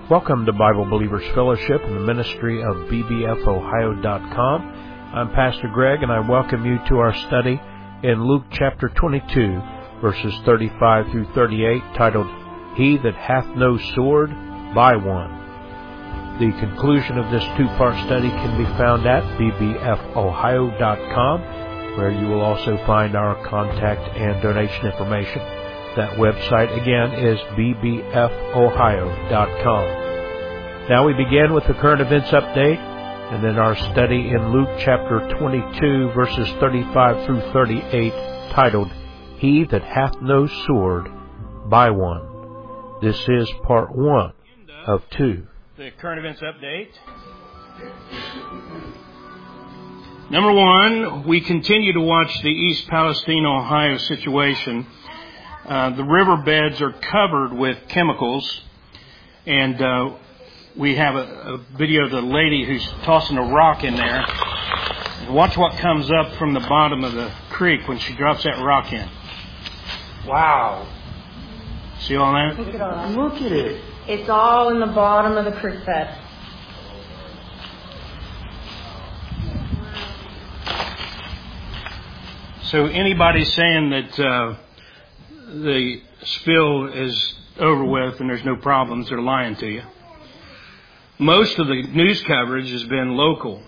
Welcome to Bible Believers Fellowship in the ministry of bbfohio.com. I'm Pastor Greg, and I welcome you to our study in Luke chapter 22, verses 35 through 38, titled, He That Hath No Sword, Buy One. The conclusion of this two-part study can be found at bbfohio.com, where you will also find our contact and donation information. That website again is bbfohio.com. Now we begin with the current events update, and then our study in Luke chapter 22, verses 35 through 38, titled, He That Hath No Sword, Buy One. This is part 1 of 2. The current events update. Number 1, we continue to watch the East Palestine, Ohio situation. The riverbeds are covered with chemicals, and we have a video of the lady who's tossing a rock in there. And watch what comes up from the bottom of the creek when she drops that rock in. Wow. See all that? Look at all that. Look at it. It's all in the bottom of the creek bed. So anybody saying that the spill is over with and there's no problems, they're lying to you. Most of the news coverage has been local.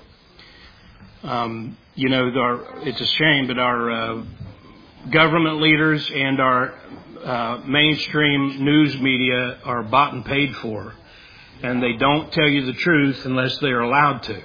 It's a shame, but our government leaders and our mainstream news media are bought and paid for, and they don't tell you the truth unless they are allowed to.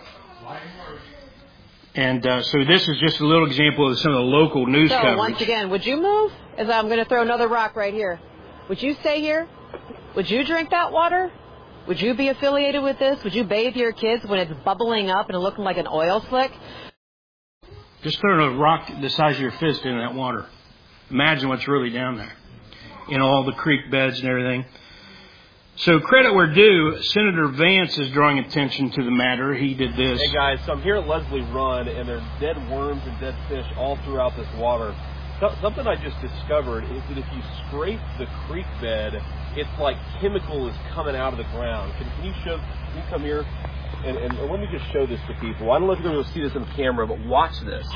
And so this is just a little example of some of the local news coverage. So once again, would you move? As I'm going to throw another rock right here. Would you stay here? Would you drink that water? Would you be affiliated with this? Would you bathe your kids when it's bubbling up and looking like an oil slick? Just throw a rock the size of your fist in that water. Imagine what's really down there in all the creek beds and everything. So credit where due, Senator Vance is drawing attention to the matter. He did this. Hey guys, so I'm here at Leslie Run, and there's dead worms and dead fish all throughout this water. Something I just discovered is that if you scrape the creek bed, it's like chemical is coming out of the ground. Can you come here? And let me just show this to people. I don't know if you're going to see this on camera, but watch this.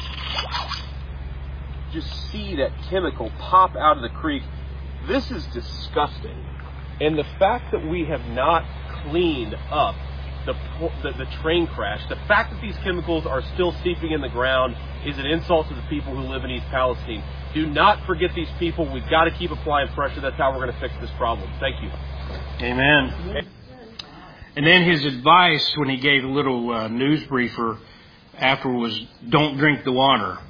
Just see that chemical pop out of the creek. This is disgusting. And the fact that we have not cleaned up the train crash, the fact that these chemicals are still seeping in the ground is an insult to the people who live in East Palestine. Do not forget these people. We've got to keep applying pressure. That's how we're going to fix this problem. Thank you. Amen. And then his advice when he gave a little news briefer after was, don't drink the water.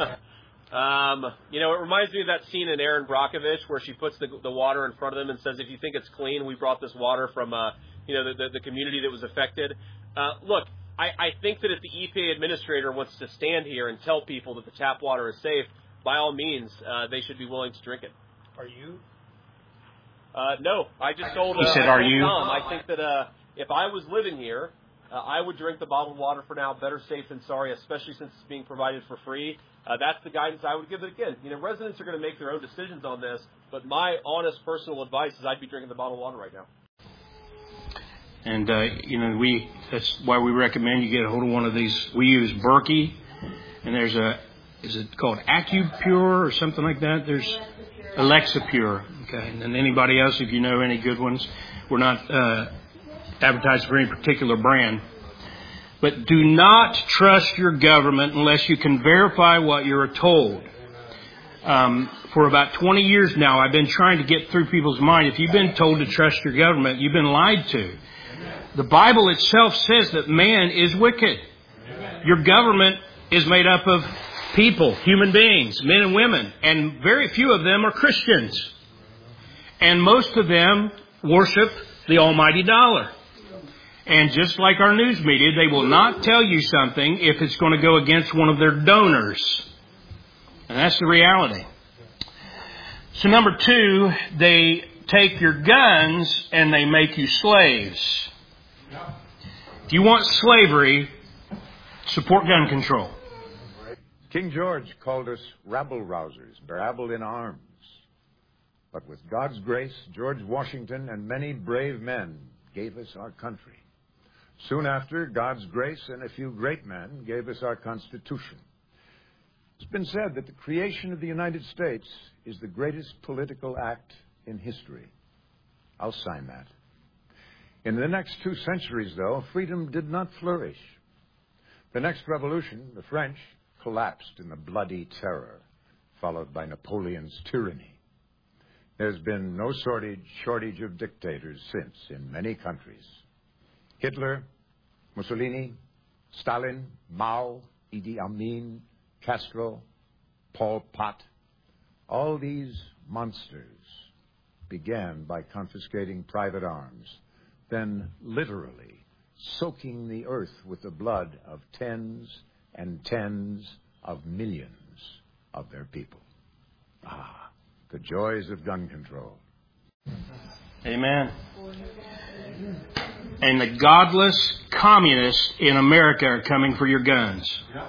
It reminds me of that scene in Erin Brockovich where she puts the water in front of them and says, if you think it's clean, we brought this water from, the community that was affected. Look, I think that if the EPA administrator wants to stand here and tell people that the tap water is safe, by all means, they should be willing to drink it. Are you? No, I just told He said, are you? Tom, I think that if I was living here, I would drink the bottled water for now. Better safe than sorry, especially since it's being provided for free. That's the guidance I would give it again. residents are going to make their own decisions on this, but my honest personal advice is I'd be drinking the bottled water right now. And, that's why we recommend you get a hold of one of these. We use Berkey, and there's is it called AccuPure or something like that? There's Alexapure. Okay. And then anybody else, if you know any good ones, we're not advertising for any particular brand. But do not trust your government unless you can verify what you're told. For about 20 years now, I've been trying to get through people's mind. If you've been told to trust your government, you've been lied to. The Bible itself says that man is wicked. Your government is made up of people, human beings, men and women, and very few of them are Christians. And most of them worship the almighty dollar. And just like our news media, they will not tell you something if it's going to go against one of their donors. And that's the reality. So number 2, they take your guns and they make you slaves. If you want slavery, support gun control. King George called us rabble-rousers, rabble in arms. But with God's grace, George Washington and many brave men gave us our country. Soon after, God's grace and a few great men gave us our Constitution. It's been said that the creation of the United States is the greatest political act in history. I'll sign that. In the next 2 centuries, though, freedom did not flourish. The next revolution, the French, collapsed in the bloody terror, followed by Napoleon's tyranny. There's been no shortage of dictators since in many countries. Hitler, Mussolini, Stalin, Mao, Idi Amin, Castro, Pol Pot, all these monsters began by confiscating private arms, then literally soaking the earth with the blood of tens and tens of millions of their people. Ah, the joys of gun control. Amen. And the godless communists in America are coming for your guns.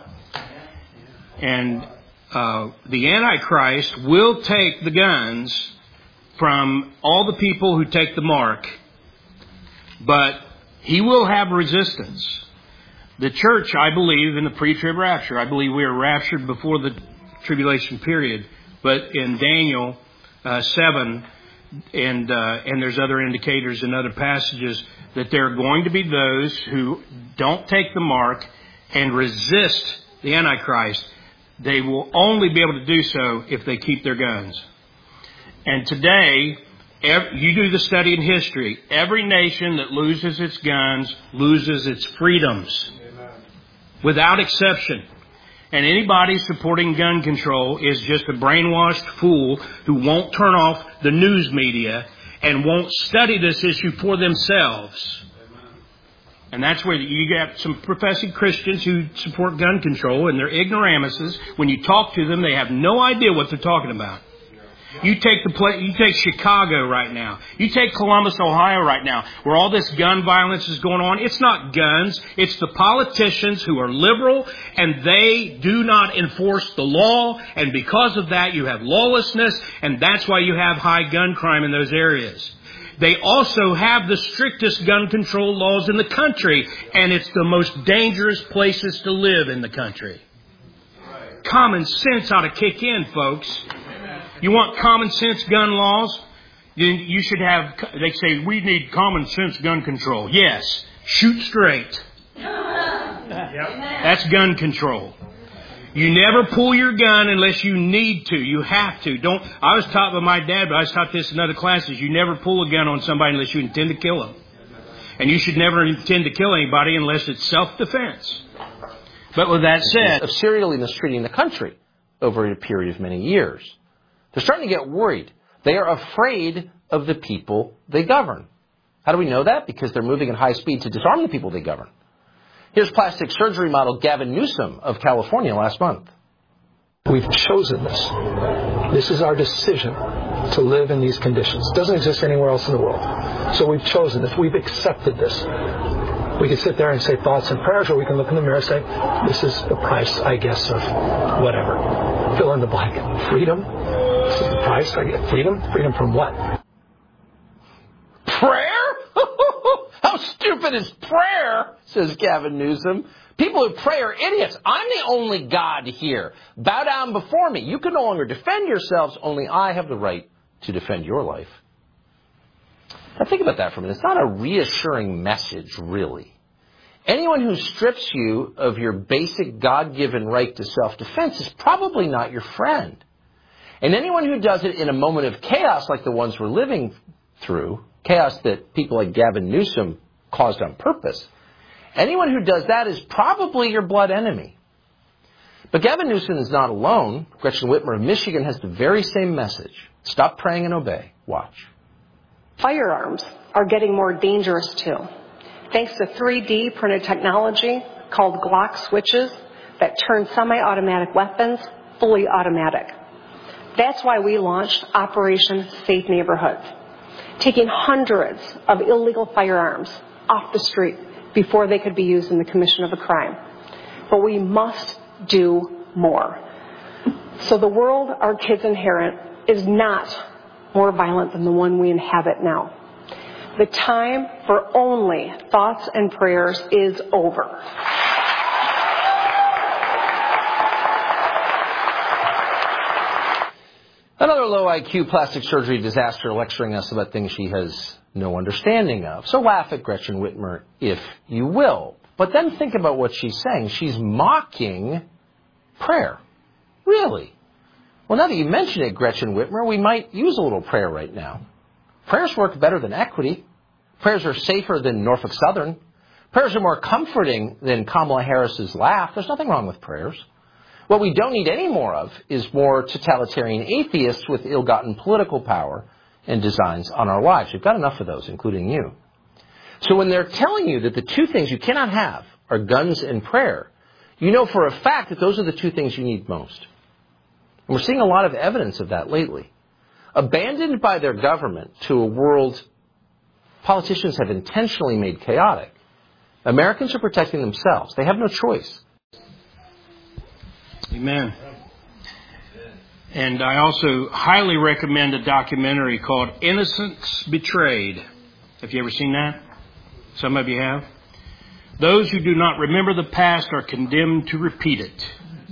And the Antichrist will take the guns from all the people who take the mark, but he will have resistance. The church, I believe, in the pre-trib rapture, I believe we are raptured before the tribulation period, but in Daniel 7, and there's other indicators in other passages that there are going to be those who don't take the mark and resist the Antichrist. They will only be able to do so if they keep their guns. And today, you do the study in history. Every nation that loses its guns loses its freedoms. Without exception. And anybody supporting gun control is just a brainwashed fool who won't turn off the news media and won't study this issue for themselves. And that's where you got some professing Christians who support gun control, and they're ignoramuses. When you talk to them, they have no idea what they're talking about. You take Chicago right now. You take Columbus, Ohio right now, where all this gun violence is going on. It's not guns. It's the politicians who are liberal, and they do not enforce the law. And because of that, you have lawlessness, and that's why you have high gun crime in those areas. They also have the strictest gun control laws in the country, and it's the most dangerous places to live in the country. Common sense ought to kick in, folks. You want common sense gun laws? Then you should have, they say, we need common sense gun control. Yes, shoot straight. That's gun control. You never pull your gun unless you need to. You have to. I was taught by my dad, but I was taught this in other classes. You never pull a gun on somebody unless you intend to kill them. And you should never intend to kill anybody unless it's self-defense. But with that said, of serially mistreating the country over a period of many years. They're starting to get worried. They are afraid of the people they govern. How do we know that? Because they're moving at high speed to disarm the people they govern. Here's plastic surgery model Gavin Newsom of California last month. We've chosen this. This is our decision to live in these conditions. It doesn't exist anywhere else in the world. So we've chosen this. We've accepted this. We can sit there and say thoughts and prayers, or we can look in the mirror and say, this is the price, I guess, of whatever. Fill in the blank. Freedom. This is the price I get. Freedom? Freedom from what? Prayer? How stupid is prayer? Says Gavin Newsom. People who pray are idiots. I'm the only God here. Bow down before me. You can no longer defend yourselves. Only I have the right to defend your life. Now think about that for a minute. It's not a reassuring message, really. Anyone who strips you of your basic God-given right to self-defense is probably not your friend. And anyone who does it in a moment of chaos like the ones we're living through, chaos that people like Gavin Newsom caused on purpose, anyone who does that is probably your blood enemy. But Gavin Newsom is not alone. Gretchen Whitmer of Michigan has the very same message. Stop praying and obey. Watch. Firearms are getting more dangerous too, thanks to 3D printed technology called Glock switches that turn semi-automatic weapons fully automatic. That's why we launched Operation Safe Neighborhoods, taking hundreds of illegal firearms off the street before they could be used in the commission of a crime. But we must do more. So the world our kids inherit is not more violent than the one we inhabit now. The time for only thoughts and prayers is over. Another low IQ plastic surgery disaster lecturing us about things she has no understanding of. So laugh at Gretchen Whitmer if you will. But then think about what she's saying. She's mocking prayer. Really? Well, now that you mention it, Gretchen Whitmer, we might use a little prayer right now. Prayers work better than equity. Prayers are safer than Norfolk Southern. Prayers are more comforting than Kamala Harris's laugh. There's nothing wrong with prayers. What we don't need any more of is more totalitarian atheists with ill-gotten political power and designs on our lives. We've got enough of those, including you. So when they're telling you that the two things you cannot have are guns and prayer, you know for a fact that those are the two things you need most. And we're seeing a lot of evidence of that lately. Abandoned by their government to a world politicians have intentionally made chaotic, Americans are protecting themselves. They have no choice. Amen. And I also highly recommend a documentary called Innocence Betrayed. Have you ever seen that? Some of you have. Those who do not remember the past are condemned to repeat it.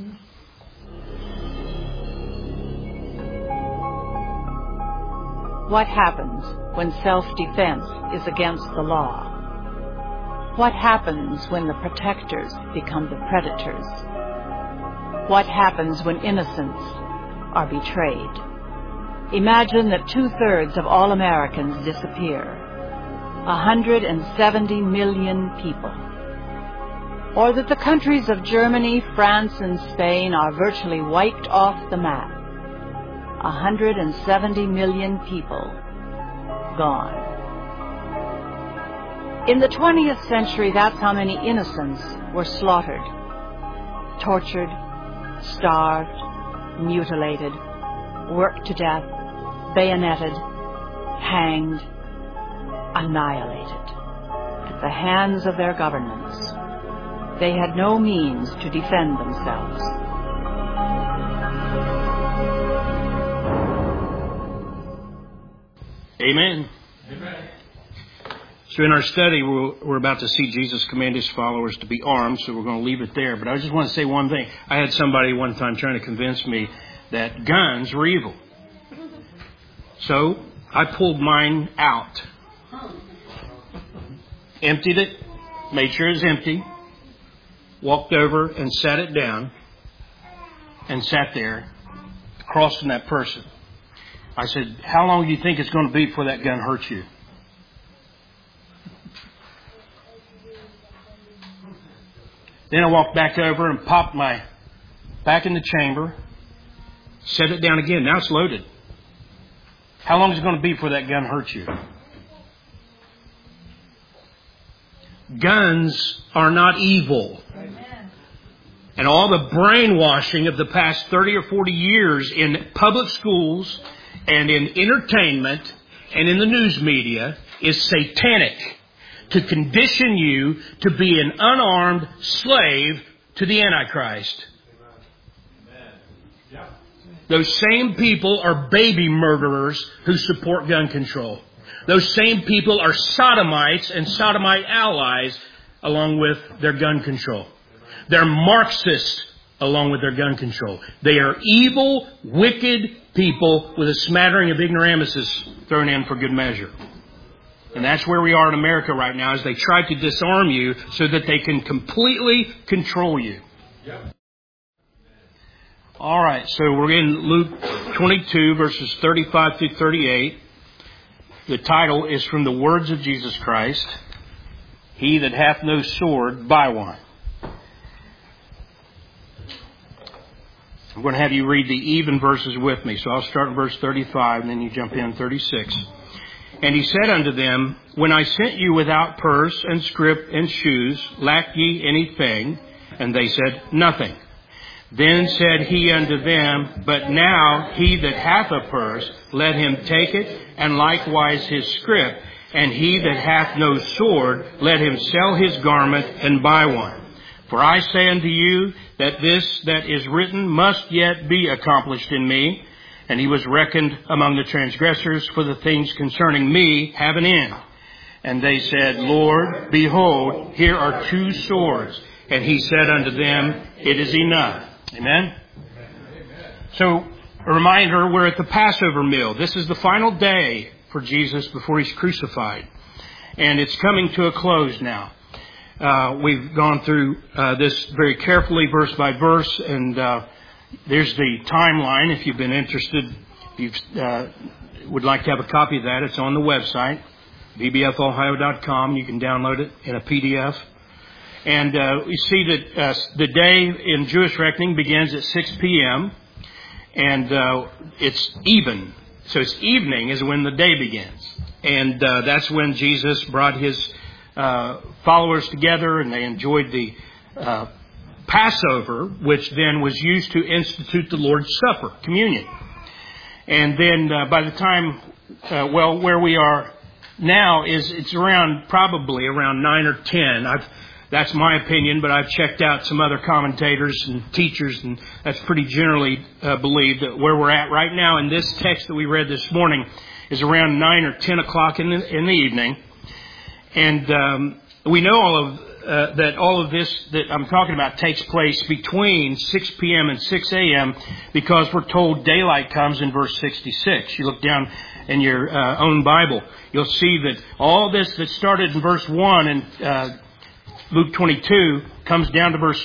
What happens when self-defense is against the law? What happens when the protectors become the predators? What happens when innocents are betrayed? Imagine that 2/3 of all Americans disappear. 170 million people. Or that the countries of Germany, France, and Spain are virtually wiped off the map. 170 million people gone. In the 20th century, that's how many innocents were slaughtered, tortured, starved, mutilated, worked to death, bayoneted, hanged, annihilated at the hands of their governments. They had no means to defend themselves. Amen. Amen. So in our study, we're about to see Jesus command his followers to be armed, so we're going to leave it there. But I just want to say one thing. I had somebody one time trying to convince me that guns were evil. So I pulled mine out, emptied it, made sure it was empty, walked over and sat it down, and sat there across from that person. I said, how long do you think it's going to be before that gun hurts you? Then I walked back over and popped my back in the chamber, set it down again. Now it's loaded. How long is it going to be before that gun hurts you? Guns are not evil. And all the brainwashing of the past 30 or 40 years in public schools and in entertainment and in the news media is satanic, to condition you to be an unarmed slave to the Antichrist. Those same people are baby murderers who support gun control. Those same people are sodomites and sodomite allies along with their gun control. They're Marxists along with their gun control. They are evil, wicked people with a smattering of ignoramuses thrown in for good measure. And that's where we are in America right now, as they try to disarm you so that they can completely control you. Yep. All right, so we're in Luke 22, verses 35 through 38. The title is from the words of Jesus Christ, "He that hath no sword, buy one." I'm going to have you read the even verses with me. So I'll start in verse 35 and then you jump in 36. And he said unto them, When I sent you without purse and scrip and shoes, lack ye anything? And they said, Nothing. Then said he unto them, But now he that hath a purse, let him take it, and likewise his scrip. And he that hath no sword, let him sell his garment and buy one. For I say unto you that this that is written must yet be accomplished in me. And he was reckoned among the transgressors, for the things concerning me have an end. And they said, Lord, behold, here are 2 swords. And he said unto them, it is enough. Amen? So, a reminder, we're at the Passover meal. This is the final day for Jesus before he's crucified. And it's coming to a close now. We've gone through this very carefully, verse by verse, and there's the timeline. If you've been interested, if you would like to have a copy of that, it's on the website, bbfohio.com. You can download it in a PDF. And we see that the day in Jewish reckoning begins at 6 p.m., and it's even. So it's evening is when the day begins. And that's when Jesus brought his followers together, and they enjoyed the Passover, which then was used to institute the Lord's Supper, communion. And then by the time, where we are now is it's probably around 9 or 10. That's my opinion, but I've checked out some other commentators and teachers, and that's pretty generally believed that where we're at right now in this text that we read this morning is around 9 or 10 o'clock in the evening. And we know that all of this that I'm talking about takes place between 6 p.m. and 6 a.m. because we're told daylight comes in verse 66. You look down in your own Bible, you'll see that all this that started in verse 1 and Luke 22 comes down to verse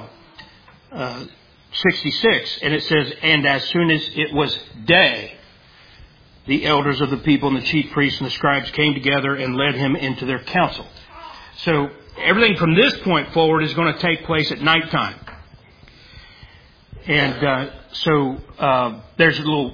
66, and it says, and as soon as it was day, the elders of the people and the chief priests and the scribes came together and led him into their council. So everything from this point forward is going to take place at nighttime. And so there's a little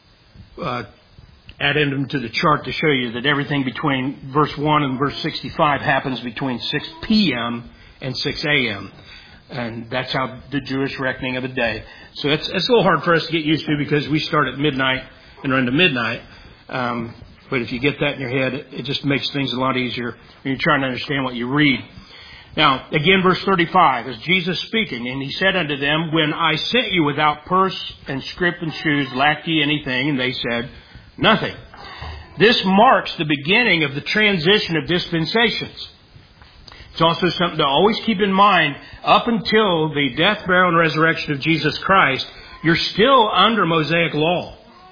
addendum to the chart to show you that everything between verse 1 and verse 65 happens between 6 p.m. and 6 a.m. And that's how the Jewish reckoning of the day. So it's a little hard for us to get used to because we start at midnight and run to midnight. But if you get that in your head, it just makes things a lot easier when you're trying to understand what you read. Now, again, verse 35 is Jesus speaking, and he said unto them, when I sent you without purse and scrip and shoes, lacked ye anything? And they said, nothing. This marks the beginning of the transition of dispensations. It's also something to always keep in mind. Up until the death, burial, and resurrection of Jesus Christ, you're still under Mosaic law.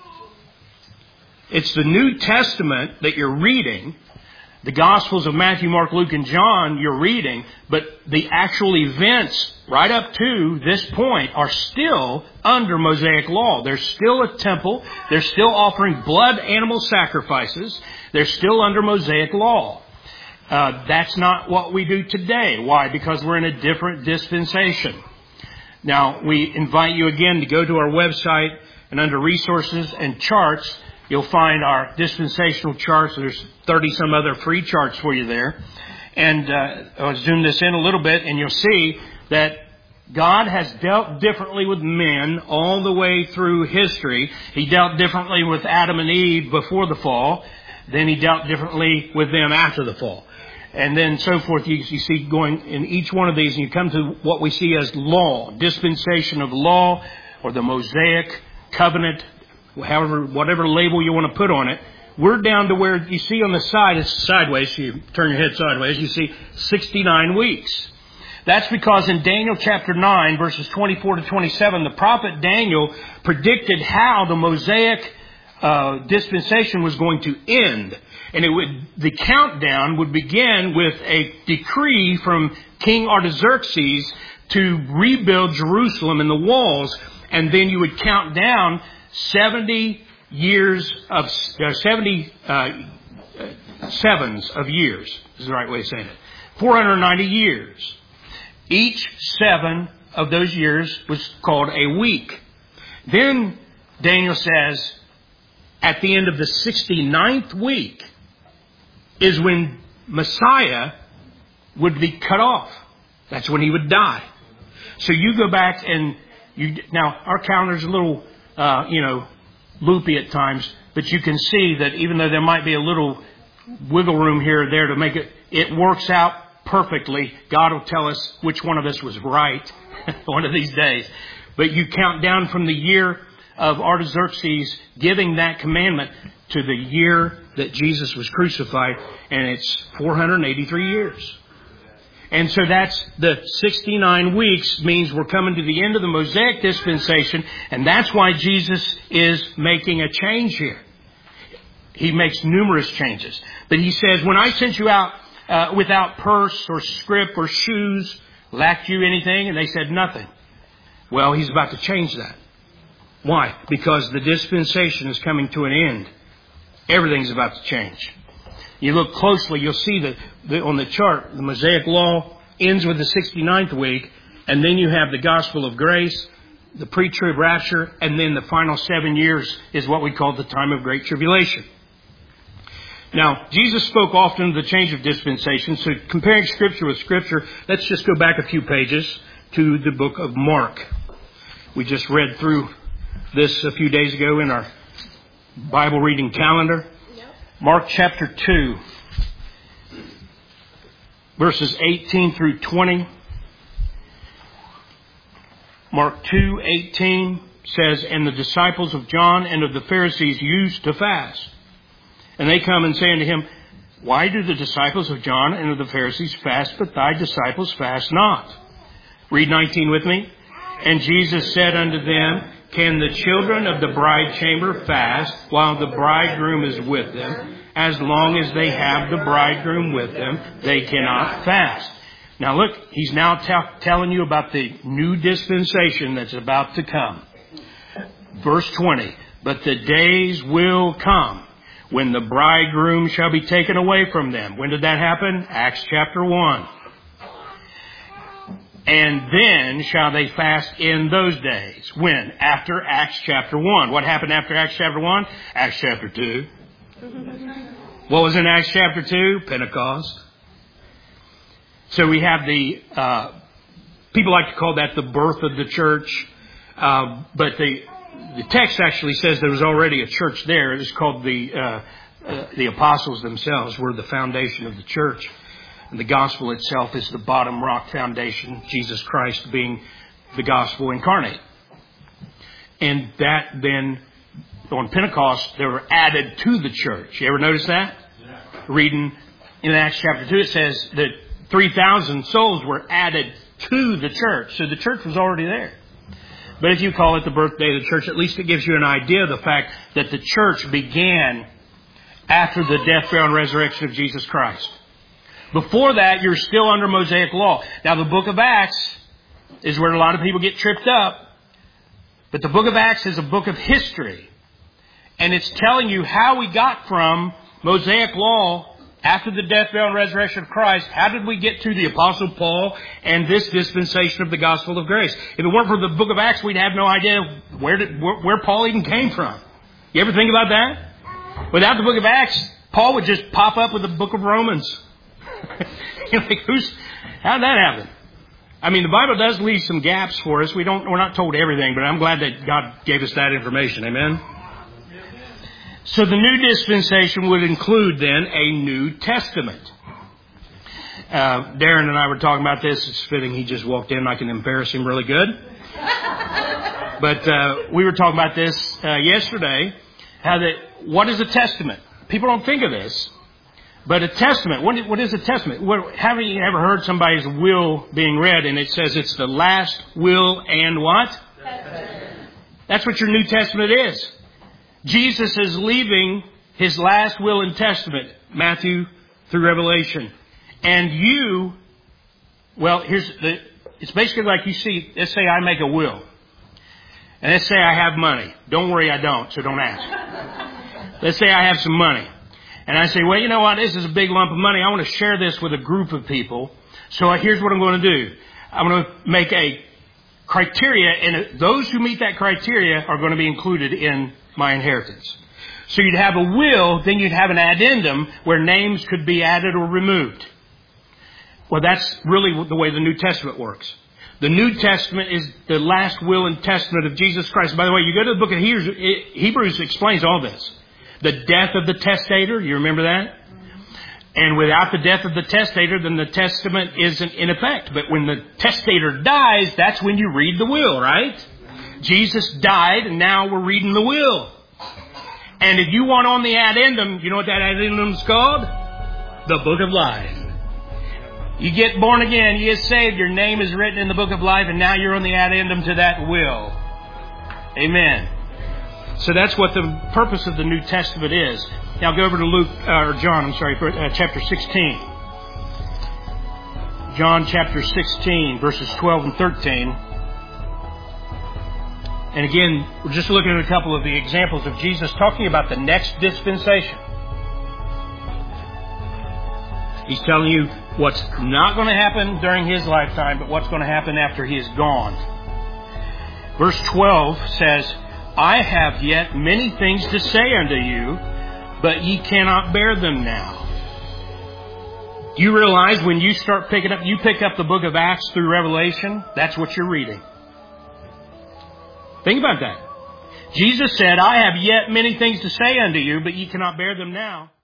It's the New Testament that you're reading. The Gospels of Matthew, Mark, Luke, and John you're reading, but the actual events right up to this point are still under Mosaic law. There's still a temple. They're still offering blood animal sacrifices. They're still under Mosaic law. That's not what we do today. Why? Because we're in a different dispensation. Now, we invite you again to go to our website, and under resources and charts, you'll find our dispensational charts. There's 30 some other free charts for you there. And I'll zoom this in a little bit, and you'll see that God has dealt differently with men all the way through history. He dealt differently with Adam and Eve before the fall. Then he dealt differently with them after the fall. And then so forth. You see going in each one of these, and you come to what we see as law, dispensation of law, or the Mosaic covenant, whatever label you want to put on it. We're down to where you see on the side, it's sideways, you turn your head sideways, you see 69 weeks. That's because in Daniel chapter 9, verses 24 to 27, the prophet Daniel predicted how the Mosaic dispensation was going to end. And the countdown would begin with a decree from King Artaxerxes to rebuild Jerusalem and the walls. And then you would count down 70 years of 70 sevens of years is the right way of saying it. 490 years. Each 7 of those years was called a week. Then Daniel says, at the end of the 69th week is when Messiah would be cut off. That's when he would die. So you go back and now our calendar's a little, loopy at times, but you can see that even though there might be a little wiggle room here or there to make it works out perfectly. God will tell us which one of us was right one of these days. But you count down from the year of Artaxerxes giving that commandment to the year that Jesus was crucified, and it's 483 years. And so that's the 69 weeks means we're coming to the end of the Mosaic dispensation, and that's why Jesus is making a change here. He makes numerous changes. But he says, when I sent you out without purse or scrip or shoes, lacked you anything? And they said nothing. Well, he's about to change that. Why? Because the dispensation is coming to an end. Everything's about to change. You look closely, you'll see that on the chart, the Mosaic Law ends with the 69th week, and then you have the gospel of grace, the pre-trib rapture, and then the final 7 years is what we call the time of great tribulation. Now, Jesus spoke often of the change of dispensation, so comparing Scripture with Scripture, let's just go back a few pages to the book of Mark. We just read through this a few days ago in our Bible reading calendar. Mark chapter 2, verses 18 through 20. Mark 2:18 says, and the disciples of John and of the Pharisees used to fast. And they come and say unto him, why do the disciples of John and of the Pharisees fast, but thy disciples fast not? Read 19 with me. And Jesus said unto them, can the children of the bride chamber fast while the bridegroom is with them? As long as they have the bridegroom with them, they cannot fast. Now look, he's now telling you about the new dispensation that's about to come. Verse 20, but the days will come when the bridegroom shall be taken away from them. When did that happen? Acts chapter 1. And then shall they fast in those days. When? After Acts chapter 1. What happened after Acts chapter 1? Acts chapter 2. What was in Acts chapter 2? Pentecost. So we have the, people like to call that the birth of the church. But the text actually says there was already a church there. It was called the apostles themselves were the foundation of the church. And the gospel itself is the bottom rock foundation, Jesus Christ being the gospel incarnate. And that then, on Pentecost, they were added to the church. You ever notice that? Yeah. Reading in Acts chapter 2, it says that 3,000 souls were added to the church. So the church was already there. But if you call it the birthday of the church, at least it gives you an idea of the fact that the church began after the death, burial, and resurrection of Jesus Christ. Before that, you're still under Mosaic law. Now, the book of Acts is where a lot of people get tripped up. But the book of Acts is a book of history. And it's telling you how we got from Mosaic law after the death, burial, and resurrection of Christ. How did we get to the Apostle Paul and this dispensation of the gospel of grace? If it weren't for the book of Acts, we'd have no idea where Paul even came from. You ever think about that? Without the book of Acts, Paul would just pop up with the book of Romans. You're like, how did that happen? I mean, the Bible does leave some gaps for us. We're not told everything, but I'm glad that God gave us that information. Amen? So the new dispensation would include then a New Testament. Darren and I were talking about this. It's fitting he just walked in. I can embarrass him really good. But we were talking about this yesterday. What is a testament? People don't think of this. But a testament, what is a testament? Have you ever heard somebody's will being read and it says it's the last will and what? Testament. That's what your New Testament is. Jesus is leaving his last will and testament, Matthew through Revelation. And it's basically like you see, let's say I make a will. And let's say I have money. Don't worry, I don't, so don't ask. Let's say I have some money. And I say, well, you know what? This is a big lump of money. I want to share this with a group of people. So here's what I'm going to do. I'm going to make a criteria, and those who meet that criteria are going to be included in my inheritance. So you'd have a will, then you'd have an addendum where names could be added or removed. Well, that's really the way the New Testament works. The New Testament is the last will and testament of Jesus Christ. By the way, you go to the book of Hebrews, it explains all this. The death of the testator, you remember that? And without the death of the testator, then the testament isn't in effect. But when the testator dies, that's when you read the will, right? Jesus died, and now we're reading the will. And if you want on the addendum, you know what that addendum is called? The Book of Life. You get born again, you get saved, your name is written in the Book of Life, and now you're on the addendum to that will. Amen. So that's what the purpose of the New Testament is. Now go over to chapter 16. John chapter 16, verses 12 and 13. And again, we're just looking at a couple of the examples of Jesus talking about the next dispensation. He's telling you what's not going to happen during His lifetime, but what's going to happen after He is gone. Verse 12 says, I have yet many things to say unto you, but ye cannot bear them now. Do you realize when you start pick up the book of Acts through Revelation, that's what you're reading. Think about that. Jesus said, I have yet many things to say unto you, but ye cannot bear them now.